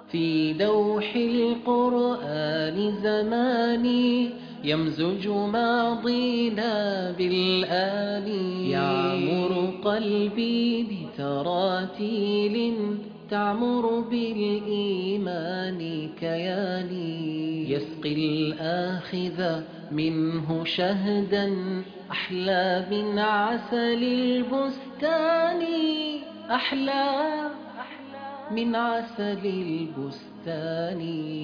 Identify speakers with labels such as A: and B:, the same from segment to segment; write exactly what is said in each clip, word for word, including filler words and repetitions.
A: في لوح القرآن زماني يمزج ماضينا بالآن، يعمر قلبي بتراتيل تعمر بالإيمان كياني، يسقي الآخذ منه شهدا أحلى من عسل البستان، أحلى من عسل البستان.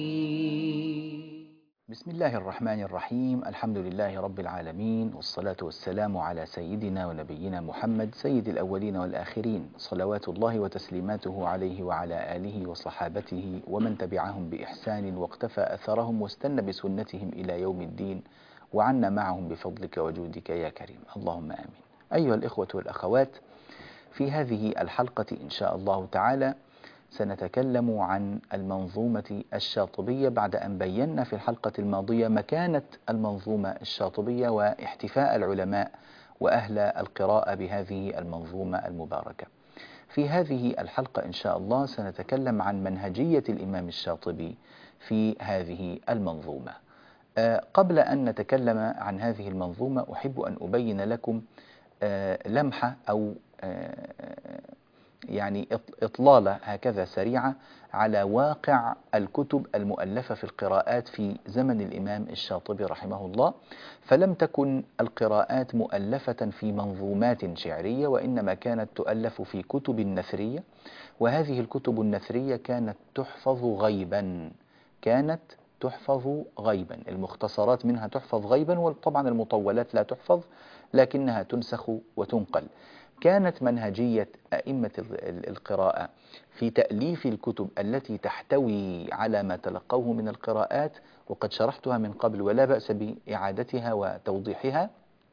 B: بسم الله الرحمن الرحيم. الحمد لله رب العالمين، والصلاة والسلام على سيدنا ونبينا محمد سيد الأولين والآخرين، صلوات الله وتسليماته عليه وعلى آله وصحابته ومن تبعهم بإحسان واقتفى أثرهم واستنى بسنتهم إلى يوم الدين، وعنا معهم بفضلك وجودك يا كريم، اللهم آمين. أيها الإخوة والأخوات، في هذه الحلقة إن شاء الله تعالى سنتكلم عن المنظومة الشاطبية، بعد أن بينا في الحلقة الماضية مكانة المنظومة الشاطبية واحتفاء العلماء وأهل القراءة بهذه المنظومة المباركة. في هذه الحلقة إن شاء الله سنتكلم عن منهجية الإمام الشاطبي في هذه المنظومة. أه قبل أن نتكلم عن هذه المنظومة أحب أن أبين لكم أه لمحة أو أه يعني إطلالة هكذا سريعة على واقع الكتب المؤلفة في القراءات في زمن الإمام الشاطبي رحمه الله. فلم تكن القراءات مؤلفة في منظومات شعرية، وإنما كانت تؤلف في كتب نثرية، وهذه الكتب النثرية كانت تحفظ غيبا كانت تحفظ غيبا المختصرات منها تحفظ غيبا، وطبعا المطولات لا تحفظ لكنها تنسخ وتنقل. كانت منهجية أئمة القراءة في تأليف الكتب التي تحتوي على ما تلقوه من القراءات، وقد شرحتها من قبل ولا بأس بإعادتها وتوضيحها.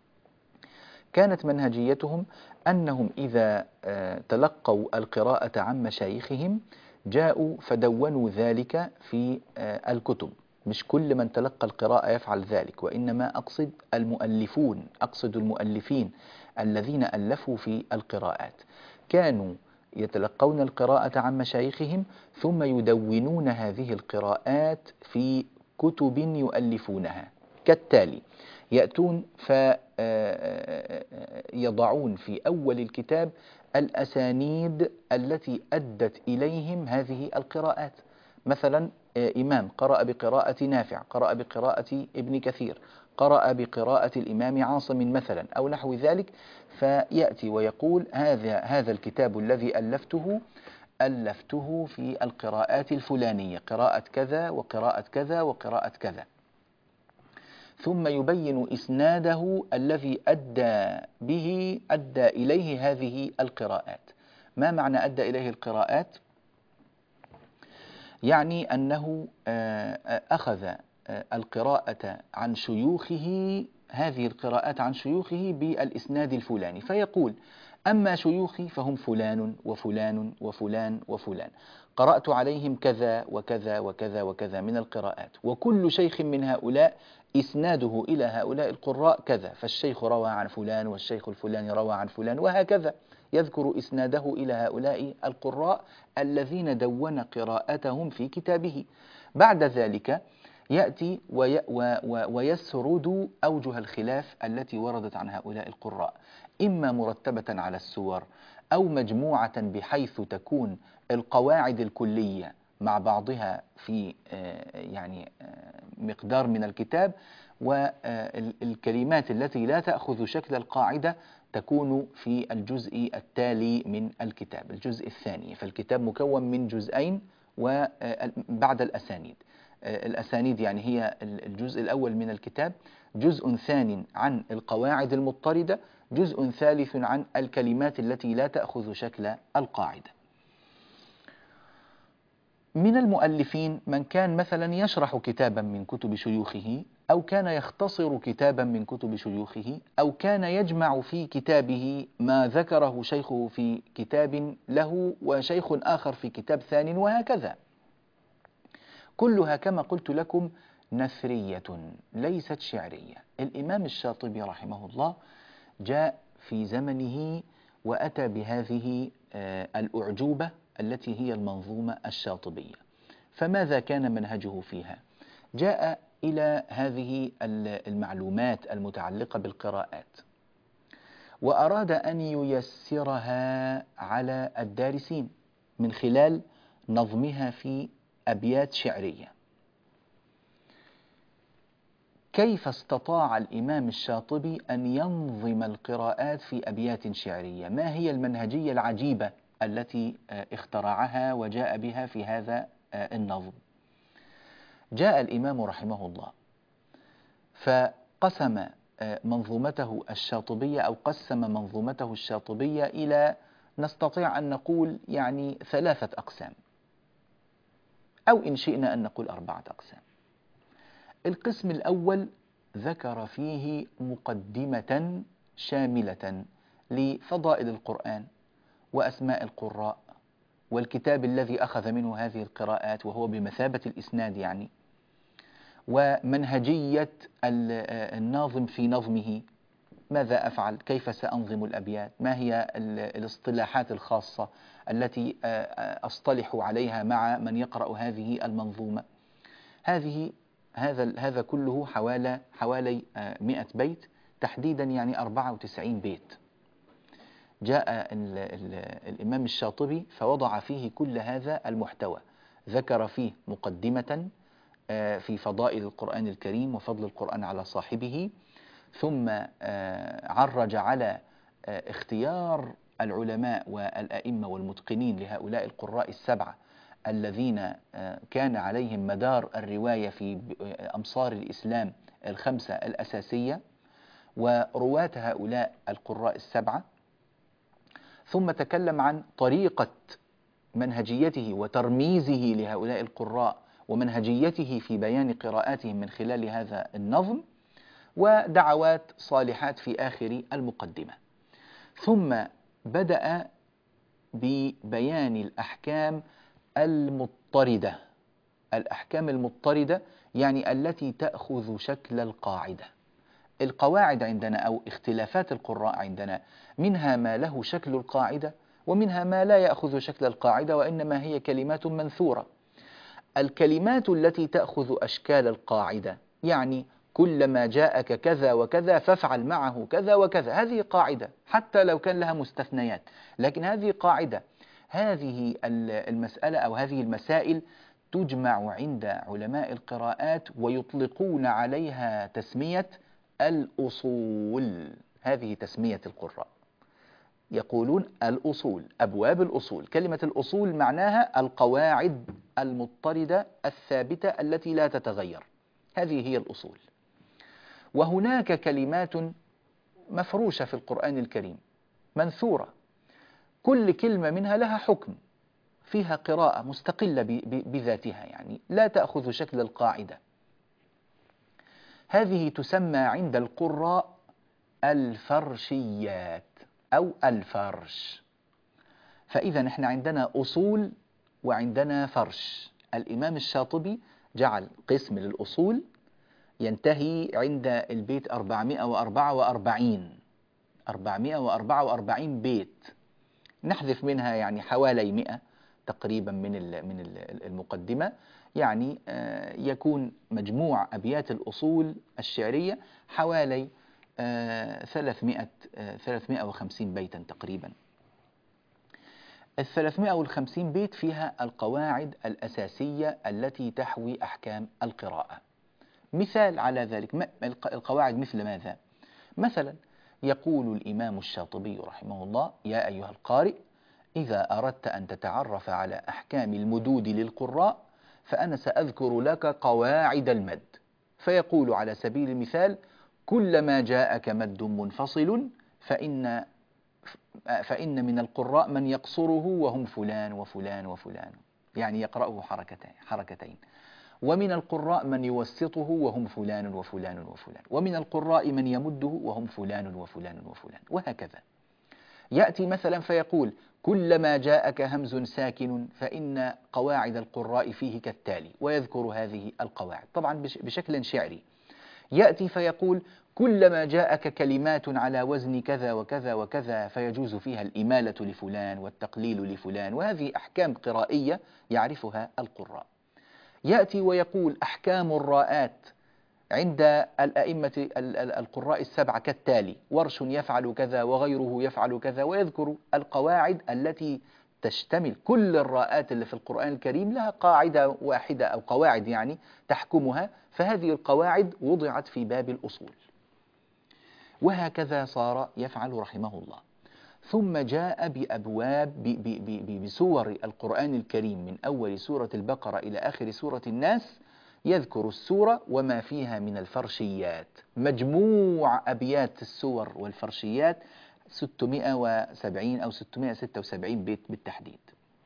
B: كانت منهجيتهم أنهم إذا تلقوا القراءة عن مشايخهم جاءوا فدونوا ذلك في الكتب. مش كل من تلقى القراءة يفعل ذلك، وإنما أقصد المؤلفون أقصد المؤلفين الذين ألفوا في القراءات. كانوا يتلقون القراءة عن مشايخهم ثم يدونون هذه القراءات في كتب يؤلفونها كالتالي: يأتون فيضعون في أول الكتاب الأسانيد التي أدت إليهم هذه القراءات. مثلا إمام قرأ بقراءة نافع، قرأ بقراءة ابن كثير، قرأ بقراءة الإمام عاصم مثلا أو نحو ذلك، فيأتي ويقول هذا هذا الكتاب الذي ألفته ألفته في القراءات الفلانية، قراءة كذا وقراءة كذا وقراءة كذا، ثم يبين إسناده الذي أدى به أدى إليه هذه القراءات. ما معنى أدى إليه القراءات؟ يعني أنه أخذ القراءة عن شيوخه، هذه القراءات عن شيوخه بالإسناد الفلاني، فيقول: أما شيوخي فهم فلان وفلان وفلان وفلان، قرأت عليهم كذا وكذا وكذا وكذا من القراءات، وكل شيخ من هؤلاء إسناده إلى هؤلاء القراء كذا، فالشيخ روى عن فلان والشيخ الفلاني روى عن فلان، وهكذا يذكر إسناده إلى هؤلاء القراء الذين دون قراءتهم في كتابه. بعد ذلك يأتي وي ويسرد أوجه الخلاف التي وردت عن هؤلاء القراء، إما مرتبة على السور أو مجموعة بحيث تكون القواعد الكلية مع بعضها في يعني مقدار من الكتاب، والكلمات التي لا تأخذ شكل القاعدة تكون في الجزء التالي من الكتاب، الجزء الثاني. فالكتاب مكون من جزئين وبعد الأسانيد. الأسانيد يعني هي الجزء الأول من الكتاب، جزء ثاني عن القواعد المضطردة، جزء ثالث عن الكلمات التي لا تأخذ شكل القاعدة. من المؤلفين من كان مثلا يشرح كتابا من كتب شيوخه، أو كان يختصر كتابا من كتب شيوخه، أو كان يجمع في كتابه ما ذكره شيخه في كتاب له وشيخ آخر في كتاب ثاني، وهكذا. كلها كما قلت لكم نثرية ليست شعرية. الإمام الشاطبي رحمه الله جاء في زمنه وأتى بهذه الأعجوبة التي هي المنظومة الشاطبية، فماذا كان منهجه فيها؟ جاء إلى هذه المعلومات المتعلقة بالقراءات وأراد أن ييسرها على الدارسين من خلال نظمها في أبيات شعرية. كيف استطاع الإمام الشاطبي أن ينظم القراءات في أبيات شعرية؟ ما هي المنهجية العجيبة التي اخترعها وجاء بها في هذا النظم؟ جاء الإمام رحمه الله فقسم منظومته الشاطبية أو قسم منظومته الشاطبية إلى نستطيع أن نقول يعني ثلاثة أقسام، أو إن شئنا أن نقول أربعة أقسام. القسم الأول ذكر فيه مقدمة شاملة لفضائل القرآن وأسماء القراء والكتاب الذي أخذ منه هذه القراءات وهو بمثابة الإسناد يعني، ومنهجية الناظم في نظمه، ماذا أفعل، كيف سأنظم الأبيات، ما هي الاصطلاحات الخاصة التي أصطلح عليها مع من يقرأ هذه المنظومة. هذه هذا هذا كله حوالي حوالي مئة بيت تحديدا، يعني أربعة وتسعين بيت. جاء ال ال الإمام الشاطبي فوضع فيه كل هذا المحتوى، ذكر فيه مقدمة في فضائل القرآن الكريم وفضل القرآن على صاحبه، ثم عرج على اختيار العلماء والأئمة والمتقنين لهؤلاء القراء السبعة الذين كان عليهم مدار الرواية في أمصار الإسلام الخمسة الأساسية ورواة هؤلاء القراء السبعة، ثم تكلم عن طريقة منهجيته وترميزه لهؤلاء القراء ومنهجيته في بيان قراءاتهم من خلال هذا النظم، ودعوات صالحات في آخر المقدمة. ثم بدأ ببيان الأحكام المضطردة. الأحكام المضطردة يعني التي تأخذ شكل القاعدة. القواعد عندنا أو اختلافات القراء عندنا منها ما له شكل القاعدة ومنها ما لا يأخذ شكل القاعدة وإنما هي كلمات منثورة. الكلمات التي تأخذ أشكال القاعدة يعني كلما جاءك كذا وكذا فافعل معه كذا وكذا، هذه قاعدة حتى لو كان لها مستثنيات، لكن هذه قاعدة. هذه المسألة أو هذه المسائل تجمع عند علماء القراءات ويطلقون عليها تسمية الأصول. هذه تسمية القراء، يقولون الأصول، أبواب الأصول. كلمة الأصول معناها القواعد المضطردة الثابتة التي لا تتغير، هذه هي الأصول. وهناك كلمات مفروشة في القرآن الكريم منثورة، كل كلمة منها لها حكم، فيها قراءة مستقلة بذاتها، يعني لا تأخذ شكل القاعدة. هذه تسمى عند القراء الفرشيات أو الفرش. فإذا نحن عندنا أصول وعندنا فرش. الإمام الشاطبي جعل قسم للأصول ينتهي عند البيت أربعمائة وأربعة وأربعين أربعمائة وأربعة وأربعين بيت، نحذف منها يعني حوالي مئة تقريبا من من المقدمة، يعني يكون مجموع أبيات الأصول الشعرية حوالي ثلاثمائة ثلاثمائة وخمسين بيتا تقريبا. الثلاثمائة وخمسين بيت فيها القواعد الأساسية التي تحوي أحكام القراءة. مثال على ذلك، القواعد مثل ماذا؟ مثلا يقول الإمام الشاطبي رحمه الله: يا أيها القارئ، إذا أردت أن تتعرف على أحكام المدود للقراء فأنا سأذكر لك قواعد المد. فيقول على سبيل المثال: كلما جاءك مد منفصل فإن فإن من القراء من يقصره وهم فلان وفلان وفلان، يعني يقرأه حركتين حركتين. ومن القراء من يوسطه وهم فلان وفلان وفلان، ومن القراء من يمده وهم فلان وفلان وفلان، وهكذا. يأتي مثلا فيقول: كلما جاءك همز ساكن فإن قواعد القراء فيه كالتالي، ويذكر هذه القواعد طبعا بشكل شعري. يأتي فيقول: كلما جاءك كلمات على وزن كذا وكذا وكذا فيجوز فيها الإمالة لفلان والتقليل لفلان، وهذه أحكام قرائية يعرفها القراء. يأتي ويقول أحكام الراءات عند الأئمة القراء السبعة كالتالي: ورش يفعل كذا وغيره يفعل كذا، ويذكر القواعد التي تشتمل كل الراءات اللي في القرآن الكريم لها قاعدة واحدة أو قواعد يعني تحكمها، فهذه القواعد وضعت في باب الأصول. وهكذا صار يفعل رحمه الله. ثم جاء بأبواب بسور القرآن الكريم من أول سورة البقرة إلى آخر سورة الناس، يذكر السورة وما فيها من الفرشيات. مجموع أبيات السور والفرشيات ستمائة وسبعين أو ستمائة وستة وسبعين بيت بالتحديد.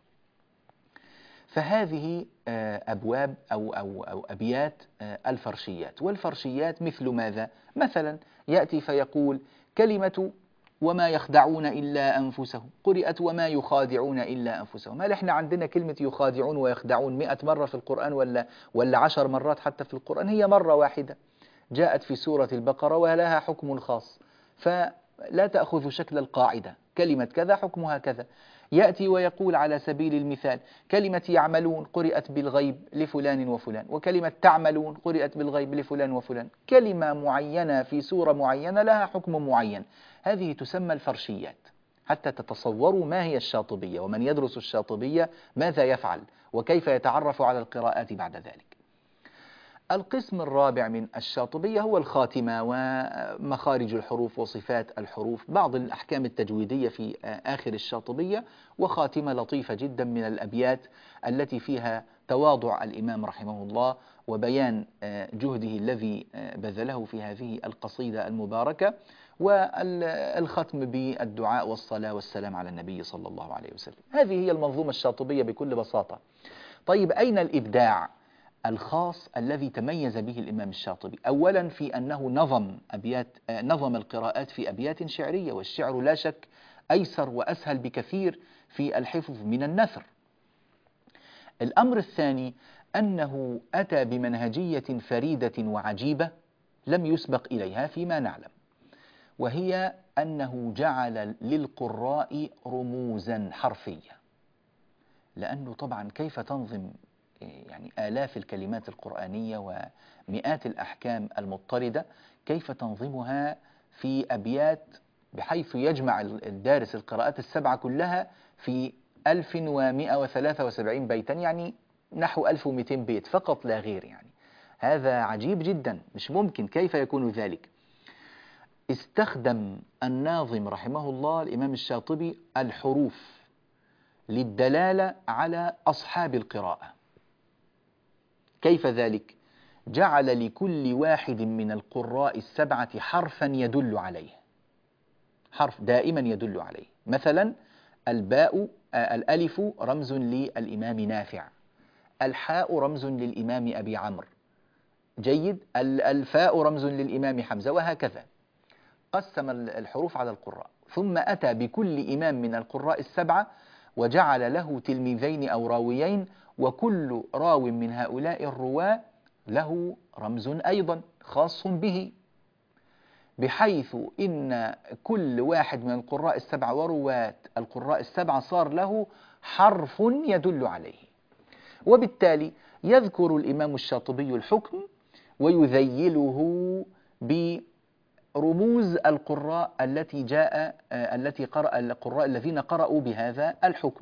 B: فهذه أبواب أو, أو, أو أبيات الفرشيات. والفرشيات مثل ماذا؟ مثلا يأتي فيقول: كلمة وما يخدعون إلا أنفسهم، قرئت وما يخادعون إلا أنفسهم. هل إحنا عندنا كلمة يخادعون ويخدعون مئة مرة في القرآن ولا, ولا عشر مرات حتى في القرآن؟ هي مرة واحدة جاءت في سورة البقرة ولها حكم خاص، فلا تأخذ شكل القاعدة، كلمة كذا حكمها كذا. يأتي ويقول على سبيل المثال: كلمة يعملون قرئت بالغيب لفلان وفلان، وكلمة تعملون قرئت بالغيب لفلان وفلان. كلمة معينة في سورة معينة لها حكم معين، هذه تسمى الفرشيات. حتى تتصوروا ما هي الشاطبية، ومن يدرس الشاطبية ماذا يفعل وكيف يتعرف على القراءات بعد ذلك. القسم الرابع من الشاطبية هو الخاتمة ومخارج الحروف وصفات الحروف، بعض الأحكام التجويدية في آخر الشاطبية، وخاتمة لطيفة جدا من الأبيات التي فيها تواضع الإمام رحمه الله وبيان جهده الذي بذله في هذه القصيدة المباركة، والختم بالدعاء والصلاة والسلام على النبي صلى الله عليه وسلم. هذه هي المنظومة الشاطبية بكل بساطة. طيب أين الإبداع الخاص الذي تميز به الإمام الشاطبي؟ أولا في أنه نظم أبيات نظم القراءات في أبيات شعرية، والشعر لا شك أيسر وأسهل بكثير في الحفظ من النثر. الأمر الثاني أنه أتى بمنهجية فريدة وعجيبة لم يسبق إليها فيما نعلم، وهي أنه جعل للقراء رموزا حرفية. لأنه طبعا كيف تنظم يعني آلاف الكلمات القرآنية ومئات الأحكام المضطردة، كيف تنظمها في أبيات بحيث يجمع الدارس القراءات السبعة كلها في ألف ومئة وثلاثة وسبعين بيتا، يعني نحو ألف ومئتين بيت فقط لا غير. يعني هذا عجيب جدا، مش ممكن، كيف يكون ذلك؟ استخدم الناظم رحمه الله الإمام الشاطبي الحروف للدلالة على أصحاب القراءة. كيف ذلك؟ جعل لكل واحد من القراء السبعة حرفا يدل عليه، حرف دائما يدل عليه. مثلا الباء الألف رمز للإمام نافع، الحاء رمز للإمام أبي عمرو، جيد، الفاء رمز للإمام حمزة، وهكذا. قسم الحروف على القراء، ثم أتى بكل إمام من القراء السبعة وجعل له تلميذين أو راويين، وكل راو من هؤلاء الرواة له رمز أيضا خاص به، بحيث إن كل واحد من القراء السبعة ورواة القراء السبعة صار له حرف يدل عليه. وبالتالي يذكر الإمام الشاطبي الحكم ويذيله برموز القراء التي جاء التي قرأ القراء الذين قرأوا بهذا الحكم.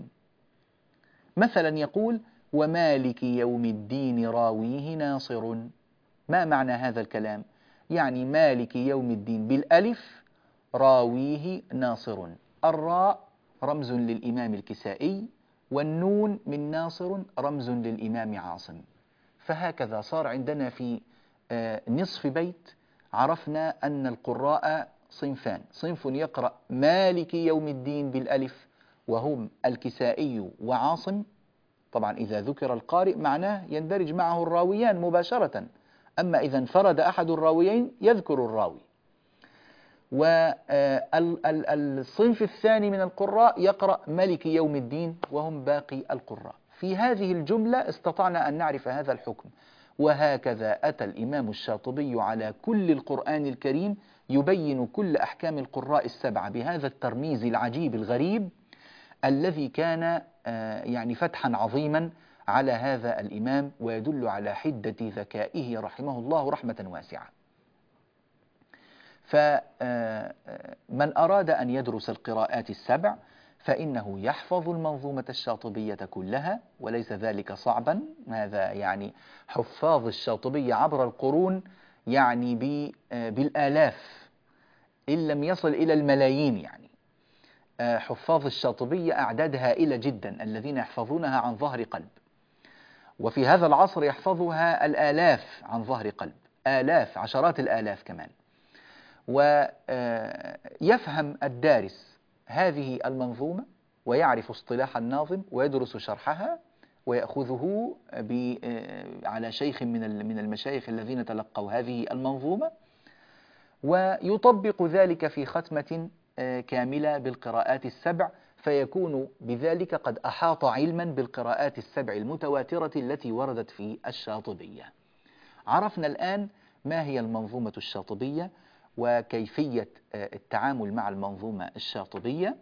B: مثلا يقول: ومالك يوم الدين راويه ناصر. ما معنى هذا الكلام؟ يعني مالك يوم الدين بالألف، راويه ناصر. الراء رمز للإمام الكسائي، والنون من ناصر رمز للإمام عاصم. فهكذا صار عندنا في نصف بيت عرفنا أن القراء صنفان: صنف يقرأ مالك يوم الدين بالألف وهم الكسائي وعاصم. طبعا إذا ذكر القارئ معناه يندرج معه الراويان مباشرة، أما إذا انفرد أحد الراويين يذكر الراوي. والصنف الثاني من القراء يقرأ مالك يوم الدين وهم باقي القراء. في هذه الجملة استطعنا أن نعرف هذا الحكم. وهكذا أتى الإمام الشاطبي على كل القرآن الكريم يبين كل أحكام القراء السبعة بهذا الترميز العجيب الغريب الذي كان يعني فتحا عظيما على هذا الإمام، ويدل على حدة ذكائه رحمه الله رحمة واسعة. فمن أراد أن يدرس القراءات السبع فإنه يحفظ المنظومة الشاطبية كلها، وليس ذلك صعبا. هذا يعني حفاظ الشاطبية عبر القرون يعني بالآلاف إن لم يصل إلى الملايين. يعني حفاظ الشاطبية أعداد هائلة جدا الذين يحفظونها عن ظهر قلب، وفي هذا العصر يحفظها الآلاف عن ظهر قلب، آلاف عشرات الآلاف كمان. ويفهم الدارس هذه المنظومة ويعرف اصطلاح الناظم ويدرس شرحها ويأخذه على شيخ من من المشايخ الذين تلقوا هذه المنظومة، ويطبق ذلك في ختمة كاملة بالقراءات السبع، فيكون بذلك قد أحاط علما بالقراءات السبع المتواترة التي وردت في الشاطبية. عرفنا الآن ما هي المنظومة الشاطبية وكيفية التعامل مع المنظومة الشاطبية،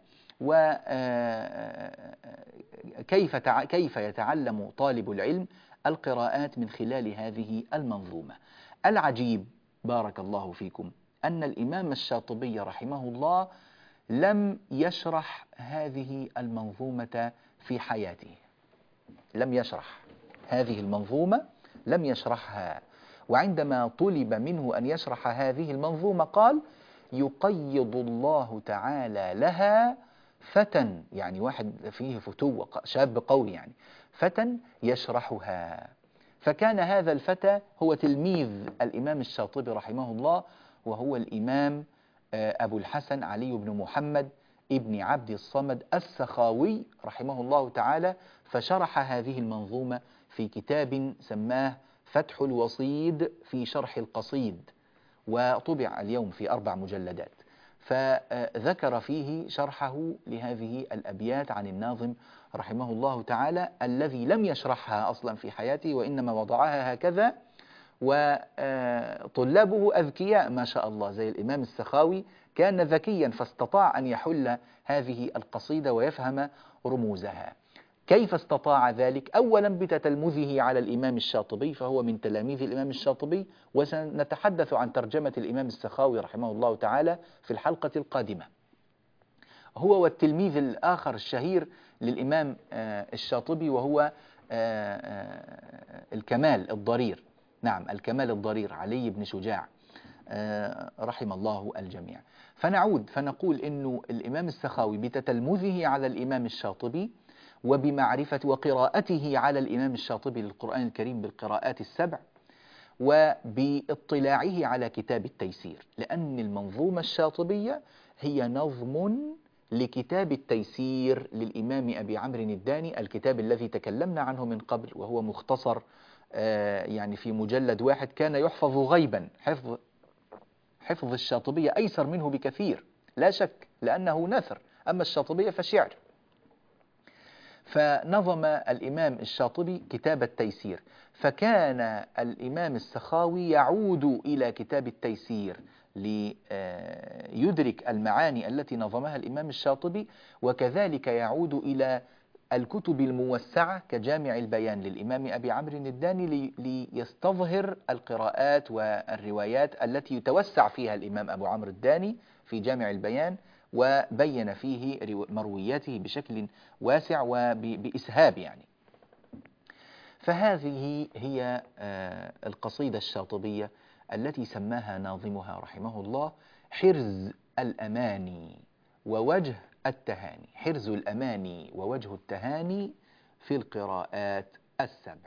B: وكيف كيف يتعلم طالب العلم القراءات من خلال هذه المنظومة. العجيب بارك الله فيكم أن الإمام الشاطبي رحمه الله لم يشرح هذه المنظومة في حياته، لم يشرح هذه المنظومة، لم يشرحها. وعندما طلب منه أن يشرح هذه المنظومة قال: يقيض الله تعالى لها فتى، يعني واحد فيه فتوة، شاب قوي يعني، فتى يشرحها. فكان هذا الفتى هو تلميذ الإمام الشاطبي رحمه الله، وهو الإمام أبو الحسن علي بن محمد ابن عبد الصمد السخاوي رحمه الله تعالى. فشرح هذه المنظومة في كتاب سماه فتح الوصيد في شرح القصيد، وطبع اليوم في أربع مجلدات. فذكر فيه شرحه لهذه الأبيات عن الناظم رحمه الله تعالى، الذي لم يشرحها أصلا في حياته وإنما وضعها هكذا، وطلابه أذكياء ما شاء الله، زي الإمام السخاوي كان ذكيا فاستطاع أن يحل هذه القصيدة ويفهم رموزها. كيف استطاع ذلك؟ أولا بتتلمذه على الإمام الشاطبي، فهو من تلاميذ الإمام الشاطبي، وسنتحدث عن ترجمة الإمام السخاوي رحمه الله تعالى في الحلقة القادمة. هو والتلميذ الآخر الشهير للإمام الشاطبي وهو الكمال الضرير، نعم الكمال الضرير علي بن شجاع رحم الله الجميع. فنعود فنقول إنه الإمام السخاوي بتتلمذه على الإمام الشاطبي وبمعرفة وقراءته على الإمام الشاطبي للقرآن الكريم بالقراءات السبع، وباطلاعه على كتاب التيسير، لأن المنظومة الشاطبية هي نظم لكتاب التيسير للإمام أبي عمرو الداني، الكتاب الذي تكلمنا عنه من قبل، وهو مختصر يعني في مجلد واحد، كان يحفظ غيبا. حفظ حفظ الشاطبية أيسر منه بكثير لا شك، لأنه نثر، أما الشاطبية فشعر. فنظم الإمام الشاطبي كتاب التيسير، فكان الإمام السخاوي يعود إلى كتاب التيسير ليدرك المعاني التي نظمها الإمام الشاطبي، وكذلك يعود إلى الكتب الموسعة كجامع البيان للإمام أبي عمرو الداني ليستظهر القراءات والروايات التي يتوسع فيها الإمام أبو عمرو الداني في جامع البيان، وبين فيه مروياته بشكل واسع وبإسهاب يعني. فهذه هي القصيدة الشاطبية التي سماها ناظمها رحمه الله حرز الأماني ووجه التهاني، حرز الأماني ووجه التهاني في القراءات السبع.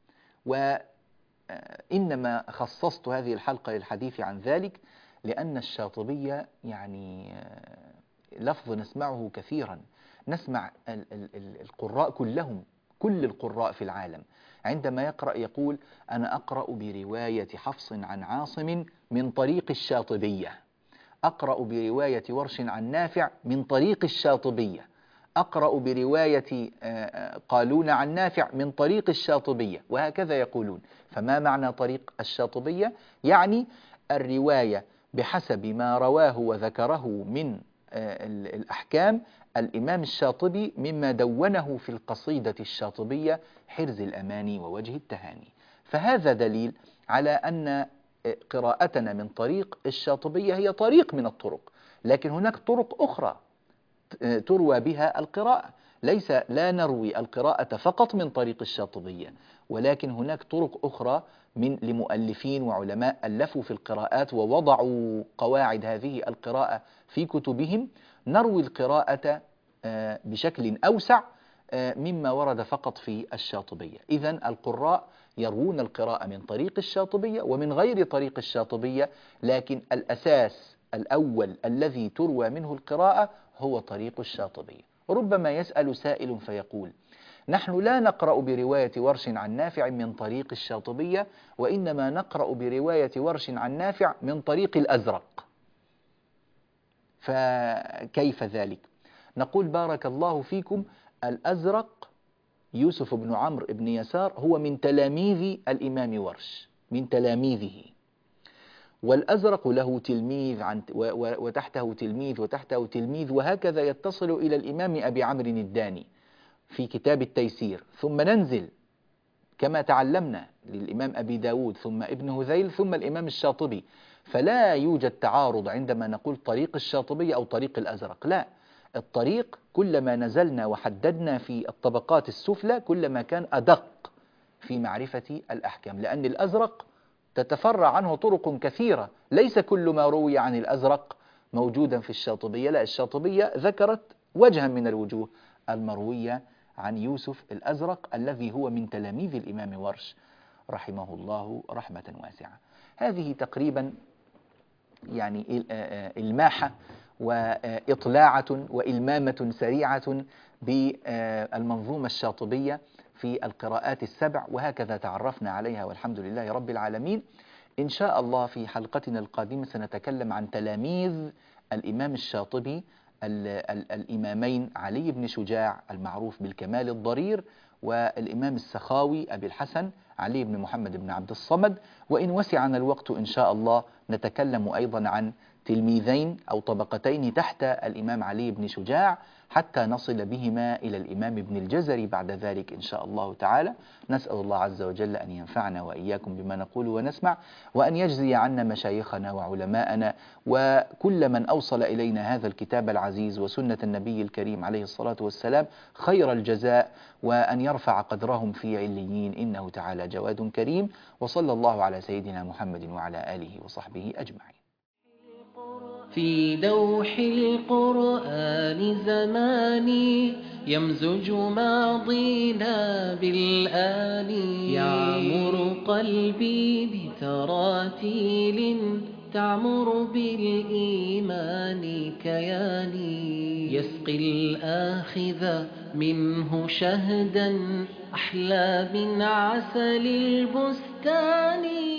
B: وإنما خصصت هذه الحلقة للحديث عن ذلك لأن الشاطبية يعني لفظ نسمعه كثيرا، نسمع القراء كلهم، كل القراء في العالم عندما يقرأ يقول: أنا أقرأ برواية حفص عن عاصم من طريق الشاطبية، أقرأ برواية ورش عن نافع من طريق الشاطبية، أقرأ برواية قالون عن نافع من طريق الشاطبية، وهكذا يقولون. فما معنى طريق الشاطبية؟ يعني الرواية بحسب ما رواه وذكره من الأحكام الإمام الشاطبي مما دونه في القصيدة الشاطبية حرز الأماني ووجه التهاني. فهذا دليل على أن قراءتنا من طريق الشاطبية هي طريق من الطرق، لكن هناك طرق أخرى تروى بها القراءة. ليس لا نروي القراءة فقط من طريق الشاطبية، ولكن هناك طرق أخرى من لمؤلفين وعلماء ألفوا في القراءات ووضعوا قواعد هذه القراءة في كتبهم، نروي القراءة بشكل أوسع مما ورد فقط في الشاطبية. إذن القراء يروون القراءة من طريق الشاطبية ومن غير طريق الشاطبية، لكن الأساس الأول الذي تروى منه القراءة هو طريق الشاطبية. ربما يسأل سائل فيقول: نحن لا نقرأ برواية ورش عن نافع من طريق الشاطبية، وإنما نقرأ برواية ورش عن نافع من طريق الأزرق، فكيف ذلك؟ نقول: بارك الله فيكم، الأزرق يوسف بن عمرو بن يسار هو من تلاميذ الإمام ورش، من تلاميذه، والأزرق له تلميذ عن وتحته تلميذ وتحته تلميذ، وهكذا يتصل إلى الإمام أبي عمرو الداني في كتاب التيسير، ثم ننزل كما تعلمنا للإمام أبي داود، ثم ابن هذيل، ثم الإمام الشاطبي. فلا يوجد تعارض عندما نقول طريق الشاطبي أو طريق الأزرق، لا، الطريق كلما نزلنا وحددنا في الطبقات السفلى كلما كان أدق في معرفة الأحكام، لأن الأزرق تتفرع عنه طرق كثيرة، ليس كل ما روي عن الأزرق موجودا في الشاطبية، لا، الشاطبية ذكرت وجها من الوجوه المروية عن يوسف الأزرق الذي هو من تلاميذ الإمام ورش رحمه الله رحمة واسعة. هذه تقريبا يعني الماحة وإطلاعة وإلمامة سريعة بالمنظومة الشاطبية في القراءات السبع، وهكذا تعرفنا عليها والحمد لله رب العالمين. إن شاء الله في حلقتنا القادمة سنتكلم عن تلاميذ الإمام الشاطبي، الإمامين علي بن شجاع المعروف بالكمال الضرير، والإمام السخاوي أبي الحسن علي بن محمد بن عبد الصمد. وإن وسعنا الوقت إن شاء الله نتكلم أيضا عن تلميذين أو طبقتين تحت الإمام علي بن شجاع حتى نصل بهما إلى الإمام ابن الجزري بعد ذلك إن شاء الله تعالى. نسأل الله عز وجل أن ينفعنا وإياكم بما نقول ونسمع، وأن يجزي عنا مشايخنا وعلماءنا وكل من أوصل إلينا هذا الكتاب العزيز وسنة النبي الكريم عليه الصلاة والسلام خير الجزاء، وأن يرفع قدرهم في عليين، إنه تعالى جواد كريم. وصلى الله على سيدنا محمد وعلى آله وصحبه أجمعين.
A: في دوح القرآن زماني يمزج ماضينا بالآن، يعمر قلبي بتراتيل تعمر بالإيمان كياني، يسقي الآخذ منه شهدا أحلى من عسل البستان.